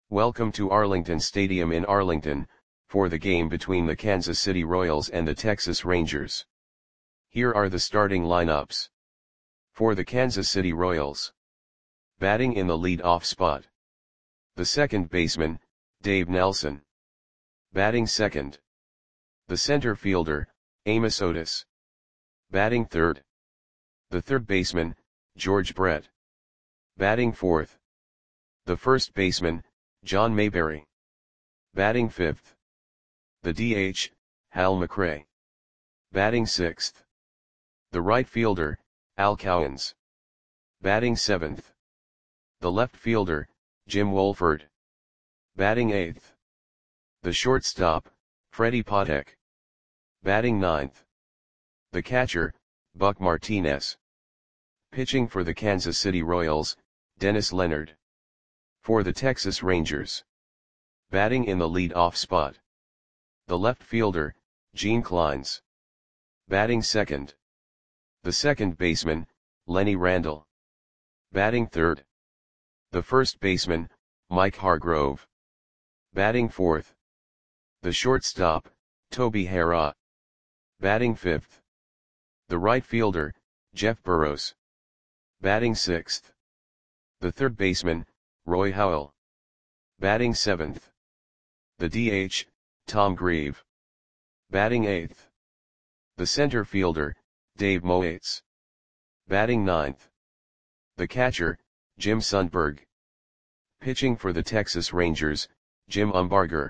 Welcome to Arlington Stadium in Arlington, for the game between the Kansas City Royals and the Texas Rangers. Here are the starting lineups. For the Kansas City Royals. Batting in the lead-off spot. The second baseman, Dave Nelson. Batting second. The center fielder, Amos Otis. Batting third. The third baseman, George Brett. Batting fourth. The first baseman, John Mayberry. Batting fifth. The DH, Hal McRae. Batting sixth. The right fielder, Al Cowens. Batting seventh. The left fielder, Jim Wolford. Batting eighth. The shortstop, Freddie Patek. Batting ninth. The catcher, Buck Martinez. Pitching for the Kansas City Royals, Dennis Leonard. For the Texas Rangers. Batting in the lead-off spot. The left fielder, Gene Clines. Batting second. The second baseman, Lenny Randle. Batting third. The first baseman, Mike Hargrove. Batting fourth. The shortstop, Toby Harrah. Batting fifth. The right fielder, Jeff Burroughs. Batting sixth. The third baseman, Roy Howell. Batting seventh. The DH, Tom Grieve. Batting eighth. The center fielder, Dave Moates. Batting ninth. The catcher, Jim Sundberg. Pitching for the Texas Rangers, Jim Umbarger.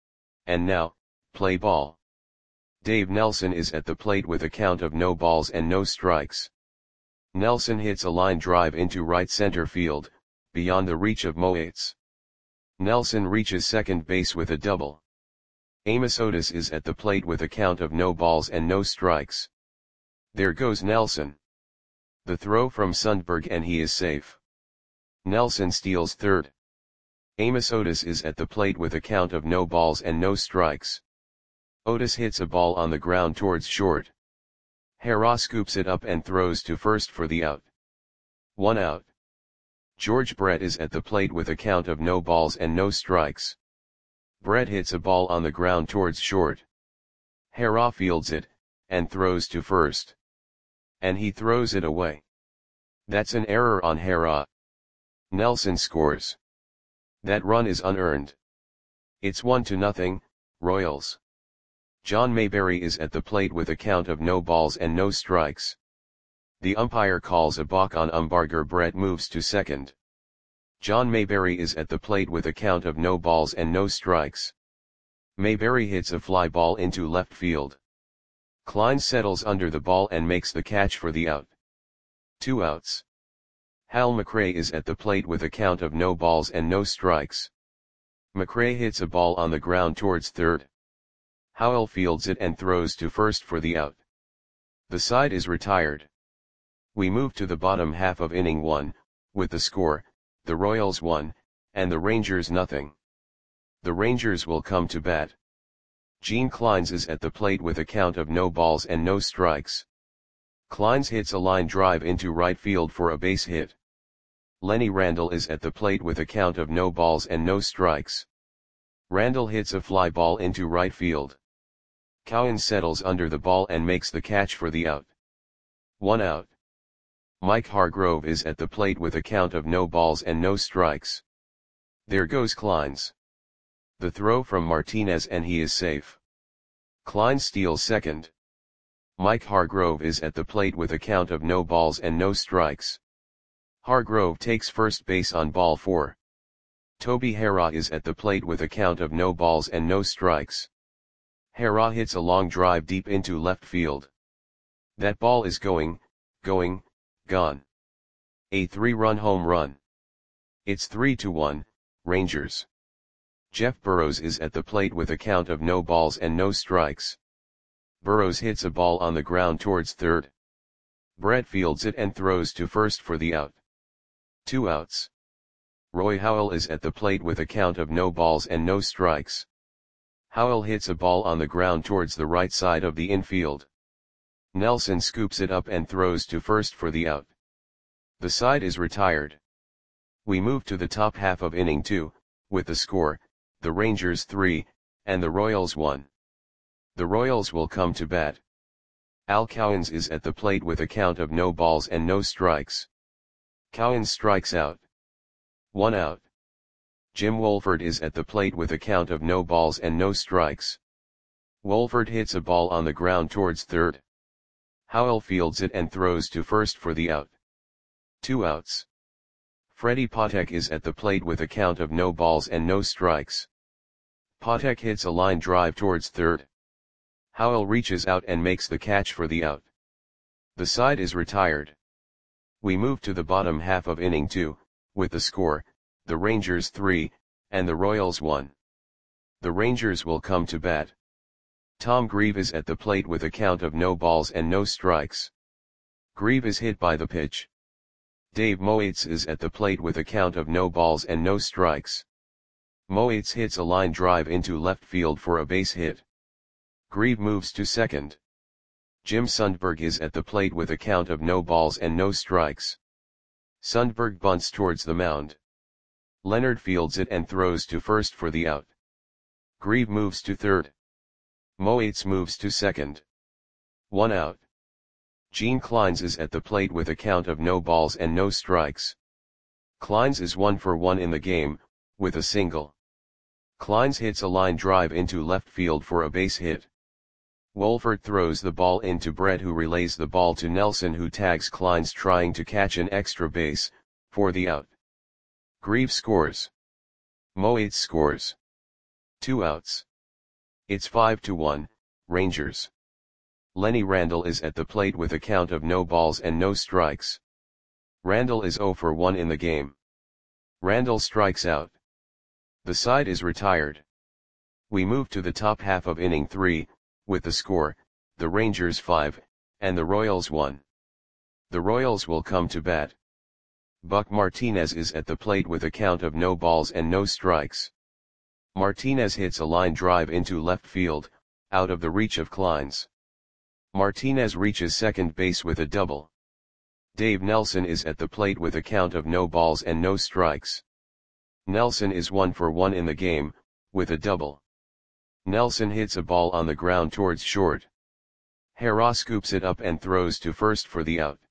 And now, play ball. Dave Nelson is at the plate with a count of no balls and no strikes. Nelson hits a line drive into right center field, beyond the reach of Moates. Nelson reaches second base with a double. Amos Otis is at the plate with a count of no balls and no strikes. There goes Nelson. The throw from Sundberg and he is safe. Nelson steals third. Amos Otis is at the plate with a count of no balls and no strikes. Otis hits a ball on the ground towards short. Harrah scoops it up and throws to first for the out. 1 out. George Brett is at the plate with a count of no balls and no strikes. Brett hits a ball on the ground towards short. Harrah fields it, and throws to first. And he throws it away. That's an error on Harrah. Nelson scores. That run is unearned. It's 1-0, Royals. John Mayberry is at the plate with a count of no balls and no strikes. The umpire calls a balk on Umbarger. Brett moves to second. John Mayberry is at the plate with a count of no balls and no strikes. Mayberry hits a fly ball into left field. Clines settles under the ball and makes the catch for the out. 2 outs. Hal McRae is at the plate with a count of no balls and no strikes. McRae hits a ball on the ground towards third. Howell fields it and throws to first for the out. The side is retired. We move to the bottom half of inning 1, with the score, the Royals 1, and the Rangers 0. The Rangers will come to bat. Gene Clines is at the plate with a count of no balls and no strikes. Clines hits a line drive into right field for a base hit. Lenny Randle is at the plate with a count of no balls and no strikes. Randle hits a fly ball into right field. Cowens settles under the ball and makes the catch for the out. 1 out. Mike Hargrove is at the plate with a count of no balls and no strikes. There goes Clines. The throw from Martinez and he is safe. Clines steals second. Mike Hargrove is at the plate with a count of no balls and no strikes. Hargrove takes first base on ball 4. Toby Harrah is at the plate with a count of no balls and no strikes. Harrah hits a long drive deep into left field. That ball is gone. A 3-run home run. It's 3-1, Rangers. Jeff Burroughs is at the plate with a count of no balls and no strikes. Burroughs hits a ball on the ground towards third. Brett fields it and throws to first for the out. 2 outs. Roy Howell is at the plate with a count of no balls and no strikes. Howell hits a ball on the ground towards the right side of the infield. Nelson scoops it up and throws to first for the out. The side is retired. We move to the top half of inning 2, with the score, the Rangers 3, and the Royals 1. The Royals will come to bat. Al Cowens is at the plate with a count of no balls and no strikes. Cowens strikes out. 1 out. Jim Wolford is at the plate with a count of no balls and no strikes. Wolford hits a ball on the ground towards third. Howell fields it and throws to first for the out. 2 outs. Freddie Patek is at the plate with a count of no balls and no strikes. Patek hits a line drive towards third. Howell reaches out and makes the catch for the out. The side is retired. We move to the bottom half of inning 2, with the score, the Rangers 3, and the Royals 1. The Rangers will come to bat. Tom Grieve is at the plate with a count of no balls and no strikes. Grieve is hit by the pitch. Dave Moates is at the plate with a count of no balls and no strikes. Moates hits a line drive into left field for a base hit. Grieve moves to second. Jim Sundberg is at the plate with a count of no balls and no strikes. Sundberg bunts towards the mound. Leonard fields it and throws to first for the out. Grieve moves to third. Moates moves to second. 1 out. Gene Kleins is at the plate with a count of no balls and no strikes. Kleins is 1 for 1 in the game, with a single. Kleins hits a line drive into left field for a base hit. Wolford throws the ball into Brett, who relays the ball to Nelson, who tags Kleins trying to catch an extra base, for the out. Grieve scores. Moates scores. 2 outs. It's 5-1, Rangers. Lenny Randle is at the plate with a count of no balls and no strikes. Randle is 0 for 1 in the game. Randle strikes out. The side is retired. We move to the top half of inning 3, with the score, the Rangers 5, and the Royals 1. The Royals will come to bat. Buck Martinez is at the plate with a count of no balls and no strikes. Martinez hits a line drive into left field, out of the reach of Kleins. Martinez reaches second base with a double. Dave Nelson is at the plate with a count of no balls and no strikes. Nelson is 1 for 1 in the game, with a double. Nelson hits a ball on the ground towards short. Hera scoops it up and throws to first for the out.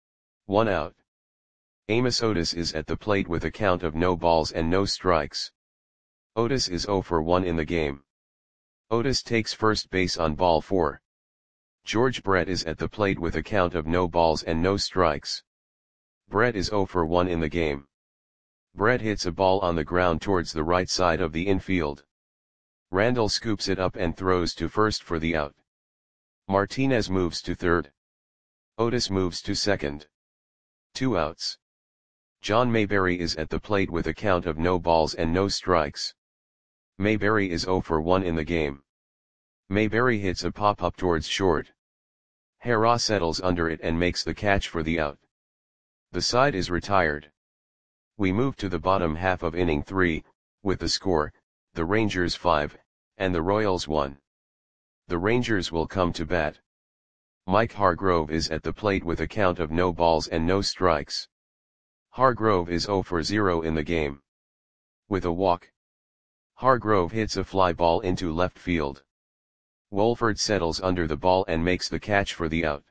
1 out. Amos Otis is at the plate with a count of no balls and no strikes. Otis is 0 for 1 in the game. Otis takes first base on ball 4. George Brett is at the plate with a count of no balls and no strikes. Brett is 0 for 1 in the game. Brett hits a ball on the ground towards the right side of the infield. Randle scoops it up and throws to first for the out. Martinez moves to third. Otis moves to second. 2 outs. John Mayberry is at the plate with a count of no balls and no strikes. Mayberry is 0 for 1 in the game. Mayberry hits a pop-up towards short. Hera settles under it and makes the catch for the out. The side is retired. We move to the bottom half of inning 3, with the score, the Rangers 5, and the Royals 1. The Rangers will come to bat. Mike Hargrove is at the plate with a count of no balls and no strikes. Hargrove is 0 for 0 in the game. With a walk. Hargrove hits a fly ball into left field. Wolford settles under the ball and makes the catch for the out.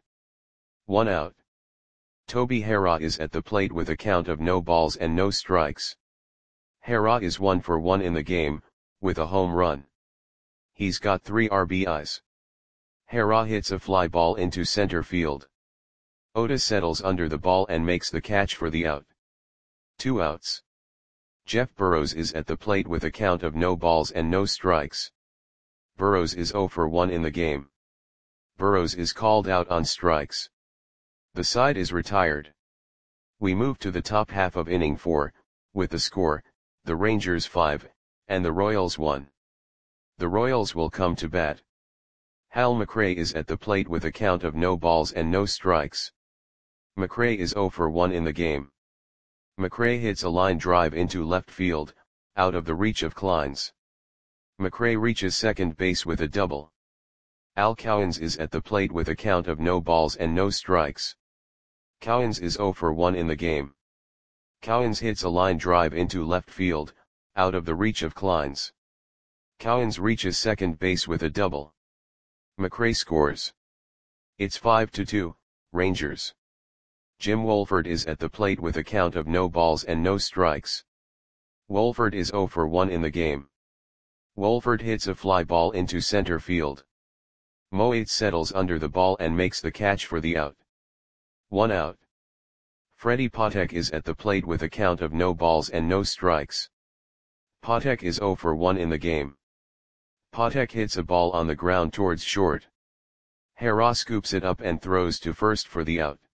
1 out. Toby Hera is at the plate with a count of no balls and no strikes. Hera is 1 for 1 in the game, with a home run. He's got 3 RBIs. Hera hits a fly ball into center field. Otis settles under the ball and makes the catch for the out. 2 outs. Jeff Burrows is at the plate with a count of no balls and no strikes. Burrows is 0 for 1 in the game. Burrows is called out on strikes. The side is retired. We move to the top half of inning 4, with the score, the Rangers 5, and the Royals 1. The Royals will come to bat. Hal McRae is at the plate with a count of no balls and no strikes. McRae is 0 for 1 in the game. McRae hits a line drive into left field, out of the reach of Kleins. McRae reaches second base with a double. Al Cowens is at the plate with a count of no balls and no strikes. Cowens is 0 for 1 in the game. Cowens hits a line drive into left field, out of the reach of Clynes. Cowens reaches second base with a double. McRae scores. It's 5-2, Rangers. Jim Wohlford is at the plate with a count of no balls and no strikes. Wohlford is 0 for 1 in the game. Wohlford hits a fly ball into center field. Moate settles under the ball and makes the catch for the out. 1 out. Freddie Patek is at the plate with a count of no balls and no strikes. Patek is 0 for 1 in the game. Patek hits a ball on the ground towards short. Hera scoops it up and throws to first for the out.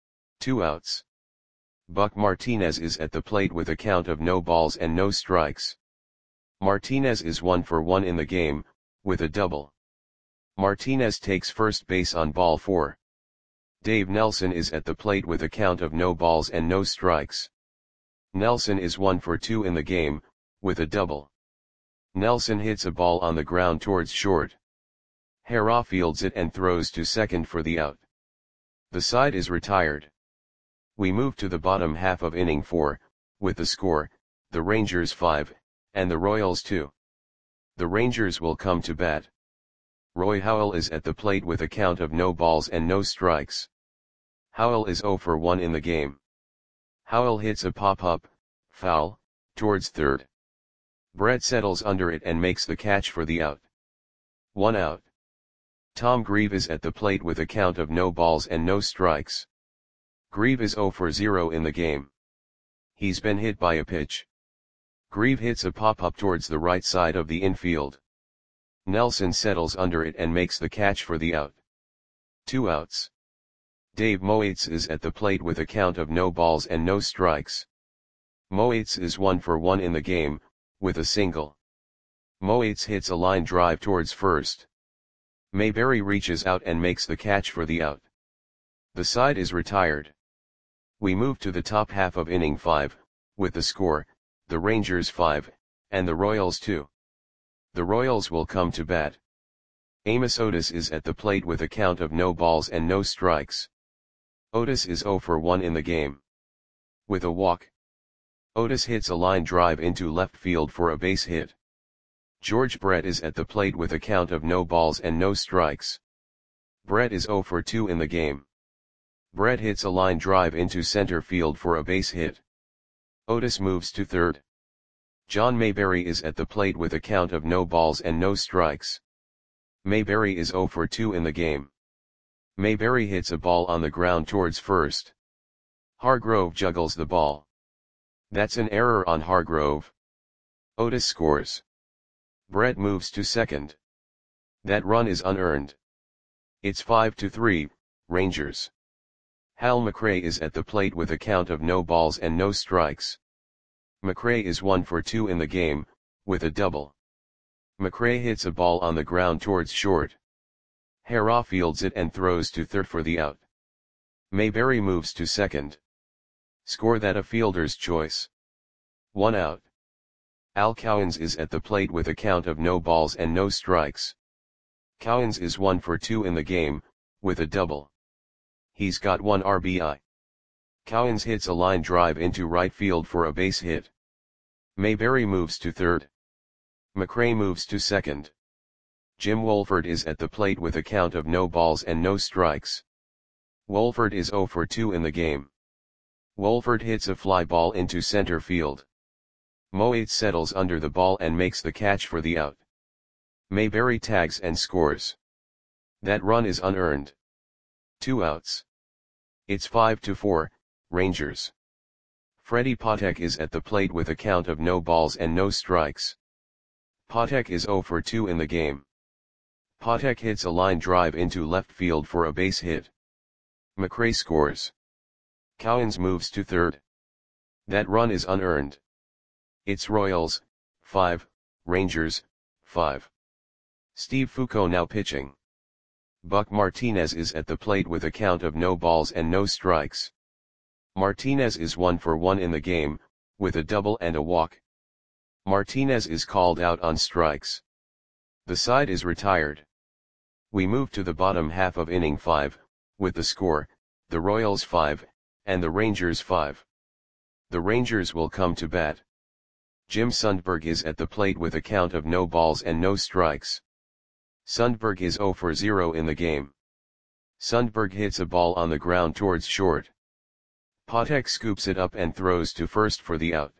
2 outs. Buck Martinez is at the plate with a count of no balls and no strikes. Martinez is 1 for 1 in the game, with a double. Martinez takes first base on ball 4. Dave Nelson is at the plate with a count of no balls and no strikes. Nelson is 1 for 2 in the game, with a double. Nelson hits a ball on the ground towards short. Hera fields it and throws to second for the out. The side is retired. We move to the bottom half of inning 4, with the score, the Rangers 5, and the Royals 2. The Rangers will come to bat. Roy Howell is at the plate with a count of no balls and no strikes. Howell is 0 for 1 in the game. Howell hits a pop-up, foul, towards third. Brett settles under it and makes the catch for the out. 1 out. Tom Grieve is at the plate with a count of no balls and no strikes. Grieve is 0 for 0 in the game. He's been hit by a pitch. Grieve hits a pop-up towards the right side of the infield. Nelson settles under it and makes the catch for the out. 2 outs. Dave Moates is at the plate with a count of no balls and no strikes. Moates is 1 for 1 in the game, with a single. Moates hits a line drive towards first. Mayberry reaches out and makes the catch for the out. The side is retired. We move to the top half of inning 5, with the score, the Rangers 5, and the Royals 2. The Royals will come to bat. Amos Otis is at the plate with a count of no balls and no strikes. Otis is 0 for 1 in the game. With a walk. Otis hits a line drive into left field for a base hit. George Brett is at the plate with a count of no balls and no strikes. Brett is 0 for 2 in the game. Brett hits a line drive into center field for a base hit. Otis moves to third. John Mayberry is at the plate with a count of no balls and no strikes. Mayberry is 0 for 2 in the game. Mayberry hits a ball on the ground towards first. Hargrove juggles the ball. That's an error on Hargrove. Otis scores. Brett moves to second. That run is unearned. It's 5-3, Rangers. Hal McRae is at the plate with a count of no balls and no strikes. McRae is 1 for 2 in the game, with a double. McRae hits a ball on the ground towards short. Hera fields it and throws to third for the out. Mayberry moves to second. Score that a fielder's choice. 1 out. Al Cowens is at the plate with a count of no balls and no strikes. Cowens is 1 for 2 in the game, with a double. He's got 1 RBI. Cowens hits a line drive into right field for a base hit. Mayberry moves to third. McRae moves to second. Jim Wohlford is at the plate with a count of no balls and no strikes. Wohlford is 0 for 2 in the game. Wohlford hits a fly ball into center field. Moates settles under the ball and makes the catch for the out. Mayberry tags and scores. That run is unearned. 2 outs. It's 5-4, Rangers. Freddie Patek is at the plate with a count of no balls and no strikes. Patek is 0 for 2 in the game. Patek hits a line drive into left field for a base hit. McRae scores. Cowens moves to third. That run is unearned. It's Royals, 5, Rangers, 5. Steve Foucault now pitching. Buck Martinez is at the plate with a count of no balls and no strikes. Martinez is 1 for 1 in the game, with a double and a walk. Martinez is called out on strikes. The side is retired. We move to the bottom half of inning 5, with the score, the Royals 5, and the Rangers 5. The Rangers will come to bat. Jim Sundberg is at the plate with a count of no balls and no strikes. Sundberg is 0 for 0 in the game. Sundberg hits a ball on the ground towards short. Patek scoops it up and throws to first for the out.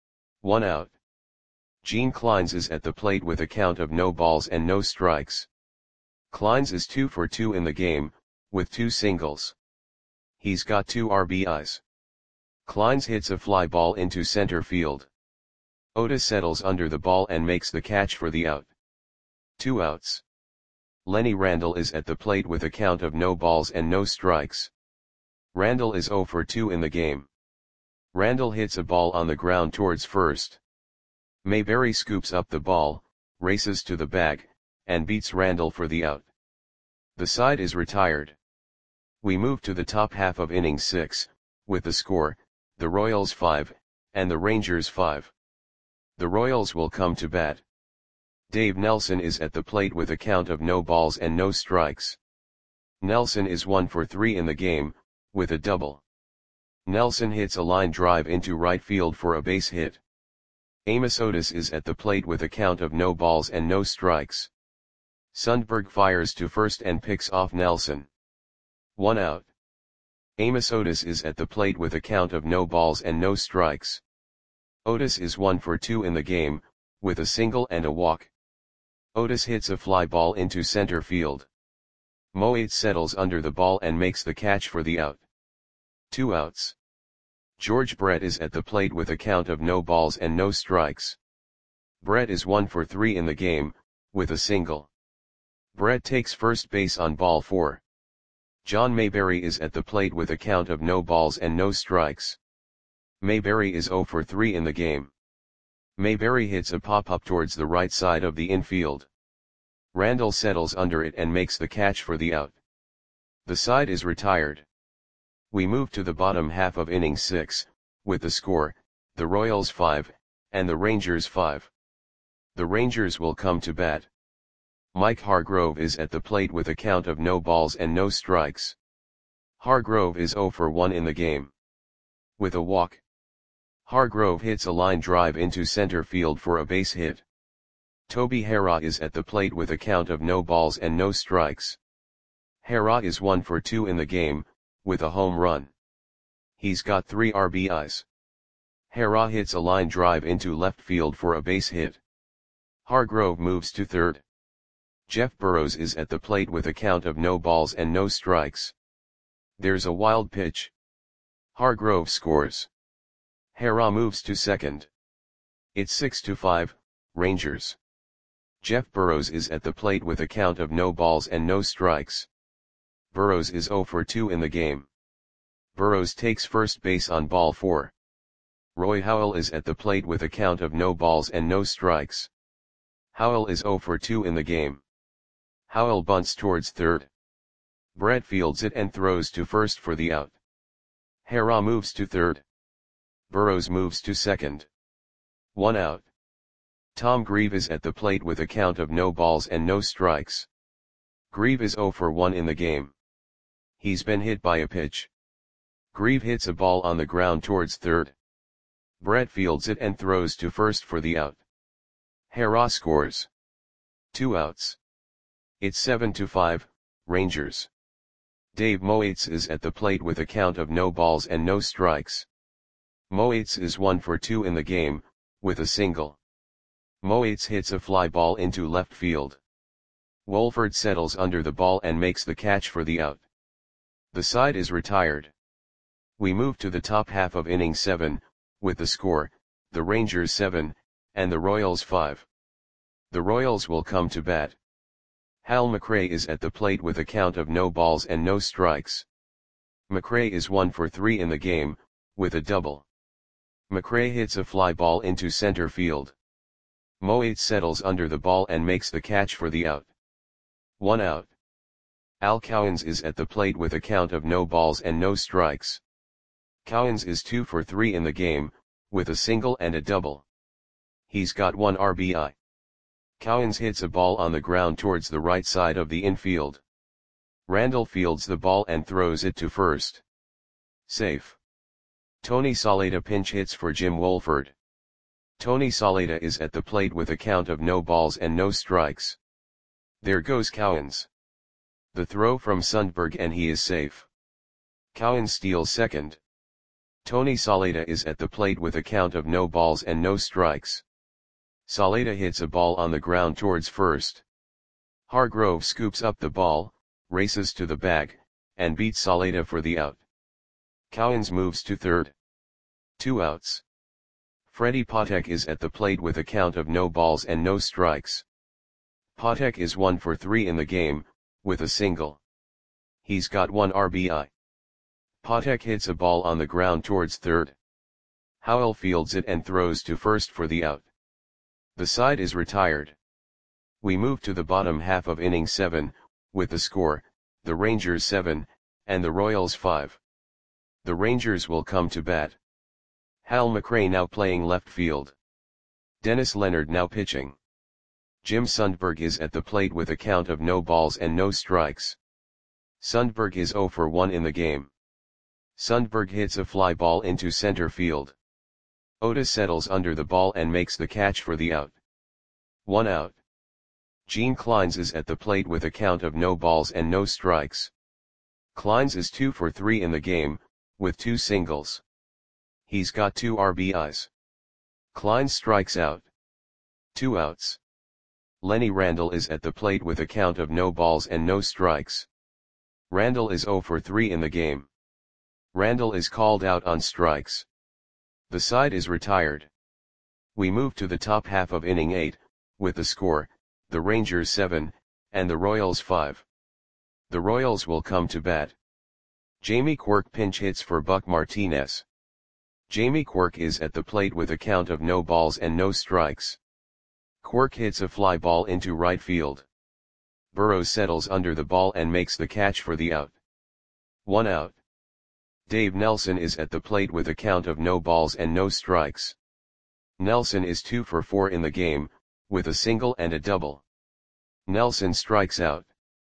1 out. Gene Kleins is at the plate with a count of no balls and no strikes. Kleins is 2 for 2 in the game, with 2 singles. He's got 2 RBIs. Kleins hits a fly ball into center field. Otis settles under the ball and makes the catch for the out. 2 outs. Lenny Randle is at the plate with a count of no balls and no strikes. Randle is 0 for 2 in the game. Randle hits a ball on the ground towards first. Mayberry scoops up the ball, races to the bag, and beats Randle for the out. The side is retired. We move to the top half of inning 6, with the score, the Royals 5, and the Rangers 5. The Royals will come to bat. Dave Nelson is at the plate with a count of no balls and no strikes. Nelson is 1 for 3 in the game, with a double. Nelson hits a line drive into right field for a base hit. Amos Otis is at the plate with a count of no balls and no strikes. Sundberg fires to first and picks off Nelson. 1 out. Amos Otis is at the plate with a count of no balls and no strikes. Otis is 1 for 2 in the game, with a single and a walk. Otis hits a fly ball into center field. Moet settles under the ball and makes the catch for the out. 2 outs. George Brett is at the plate with a count of no balls and no strikes. Brett is 1 for 3 in the game, with a single. Brett takes first base on ball 4. John Mayberry is at the plate with a count of no balls and no strikes. Mayberry is 0 for 3 in the game. Mayberry hits a pop-up towards the right side of the infield. Randle settles under it and makes the catch for the out. The side is retired. We move to the bottom half of inning 6, with the score, the Royals 5, and the Rangers 5. The Rangers will come to bat. Mike Hargrove is at the plate with a count of no balls and no strikes. Hargrove is 0 for 1 in the game. With a walk. Hargrove hits a line drive into center field for a base hit. Toby Harrah is at the plate with a count of no balls and no strikes. Harrah is 1 for 2 in the game, with a home run. He's got 3 RBIs. Harrah hits a line drive into left field for a base hit. Hargrove moves to third. Jeff Burrows is at the plate with a count of no balls and no strikes. There's a wild pitch. Hargrove scores. Harrah moves to second. It's 6-5, Rangers. Jeff Burrows is at the plate with a count of no balls and no strikes. Burrows is 0 for 2 in the game. Burrows takes first base on ball 4. Roy Howell is at the plate with a count of no balls and no strikes. Howell is 0 for 2 in the game. Howell bunts towards third. Brett fields it and throws to first for the out. Harrah moves to third. Burrows moves to second. 1 out. Tom Grieve is at the plate with a count of no balls and no strikes. Grieve is 0 for 1 in the game. He's been hit by a pitch. Grieve hits a ball on the ground towards third. Brett fields it and throws to first for the out. Harrah scores. 2 outs. It's 7-5, Rangers. Dave Moates is at the plate with a count of no balls and no strikes. Moates is 1 for 2 in the game, with a single. Moates hits a fly ball into left field. Wolford settles under the ball and makes the catch for the out. The side is retired. We move to the top half of inning 7, with the score, the Rangers 7, and the Royals 5. The Royals will come to bat. Hal McRae is at the plate with a count of no balls and no strikes. McRae is 1 for 3 in the game, with a double. McRae hits a fly ball into center field. Moates settles under the ball and makes the catch for the out. 1 out. Al Cowens is at the plate with a count of no balls and no strikes. Cowens is 2 for 3 in the game, with a single and a double. He's got 1 RBI. Cowens hits a ball on the ground towards the right side of the infield. Randle fields the ball and throws it to first. Safe. Tony Saleta pinch hits for Jim Wolford. Tony Saleta is at the plate with a count of no balls and no strikes. There goes Cowens. The throw from Sundberg and he is safe. Cowens steals second. Tony Saleta is at the plate with a count of no balls and no strikes. Saleta hits a ball on the ground towards first. Hargrove scoops up the ball, races to the bag, and beats Saleta for the out. Cowens moves to third. 2 outs. Freddie Patek is at the plate with a count of no balls and no strikes. Patek is 1 for 3 in the game, with a single. He's got 1 RBI. Patek hits a ball on the ground towards third. Howell fields it and throws to first for the out. The side is retired. We move to the bottom half of inning 7, with the score, the Rangers 7, and the Royals 5. The Rangers will come to bat. Hal McRae now playing left field. Dennis Leonard now pitching. Jim Sundberg is at the plate with a count of no balls and no strikes. Sundberg is 0 for 1 in the game. Sundberg hits a fly ball into center field. Otis settles under the ball and makes the catch for the out. 1 out. Gene Clines is at the plate with a count of no balls and no strikes. Clines is 2 for 3 in the game, with 2 singles. He's got 2 RBIs. Clines strikes out. 2 outs. Lenny Randle is at the plate with a count of no balls and no strikes. Randle is 0 for 3 in the game. Randle is called out on strikes. The side is retired. We move to the top half of inning 8, with the score, the Rangers 7, and the Royals 5. The Royals will come to bat. Jamie Quirk pinch hits for Buck Martinez. Jamie Quirk is at the plate with a count of no balls and no strikes. Quirk hits a fly ball into right field. Burrows settles under the ball and makes the catch for the out. 1 out. Dave Nelson is at the plate with a count of no balls and no strikes. Nelson is 2 for 4 in the game, with a single and a double. Nelson strikes out.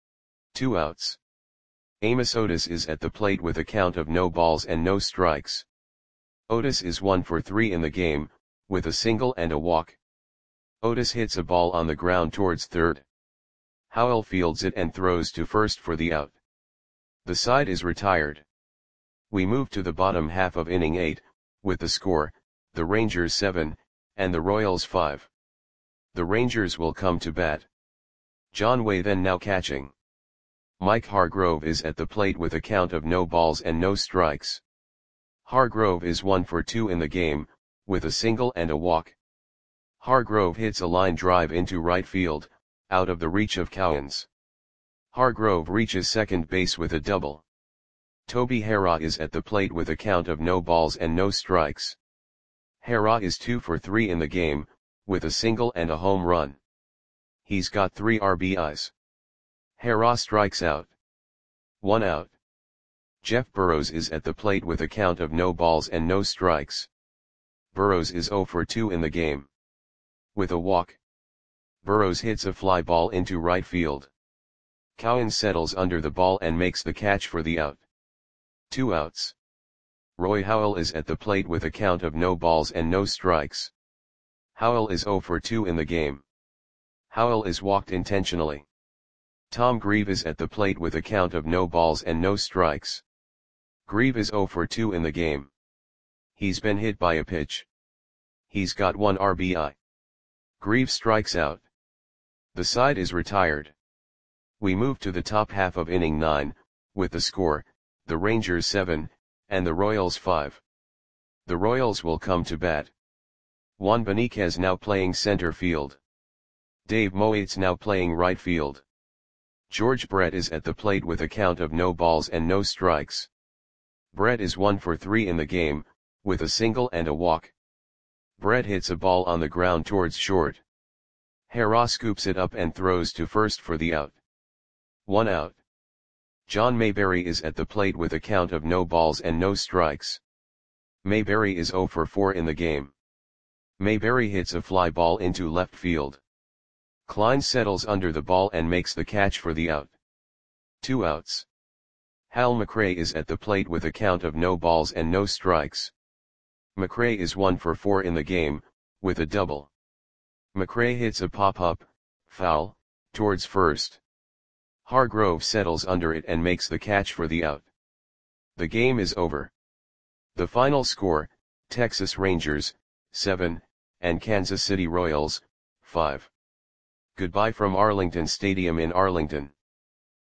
2 outs. Amos Otis is at the plate with a count of no balls and no strikes. Otis is 1 for 3 in the game, with a single and a walk. Otis hits a ball on the ground towards third. Howell fields it and throws to first for the out. The side is retired. We move to the bottom half of inning 8, with the score, the Rangers 7, and the Royals 5. The Rangers will come to bat. John Wayden now catching. Mike Hargrove is at the plate with a count of no balls and no strikes. Hargrove is 1 for 2 in the game, with a single and a walk. Hargrove hits a line drive into right field, out of the reach of Cowens. Hargrove reaches second base with a double. Toby Harrah is at the plate with a count of no balls and no strikes. Harrah is 2 for 3 in the game, with a single and a home run. He's got 3 RBIs. Harrah strikes out. 1 out. Jeff Burrows is at the plate with a count of no balls and no strikes. Burrows is 0 for 2 in the game. With a walk. Burrows hits a fly ball into right field. Cowens settles under the ball and makes the catch for the out. 2 outs. Roy Howell is at the plate with a count of no balls and no strikes. Howell is 0 for 2 in the game. Howell is walked intentionally. Tom Grieve is at the plate with a count of no balls and no strikes. Grieve is 0 for 2 in the game. He's been hit by a pitch. He's got 1 RBI. Grieve strikes out. The side is retired. We move to the top half of inning 9, with the score, the Rangers 7, and the Royals 5. The Royals will come to bat. Juan Beniquez now playing center field. Dave Moates now playing right field. George Brett is at the plate with a count of no balls and no strikes. Brett is 1 for 3 in the game, with a single and a walk. Brett hits a ball on the ground towards short. Harrah scoops it up and throws to first for the out. 1 out. John Mayberry is at the plate with a count of no balls and no strikes. Mayberry is 0 for 4 in the game. Mayberry hits a fly ball into left field. Clines settles under the ball and makes the catch for the out. 2 outs. Hal McRae is at the plate with a count of no balls and no strikes. McRae is 1 for 4 in the game, with a double. McRae hits a pop-up, foul, towards first. Hargrove settles under it and makes the catch for the out. The game is over. The final score, Texas Rangers, 7, and Kansas City Royals, 5. Goodbye from Arlington Stadium in Arlington.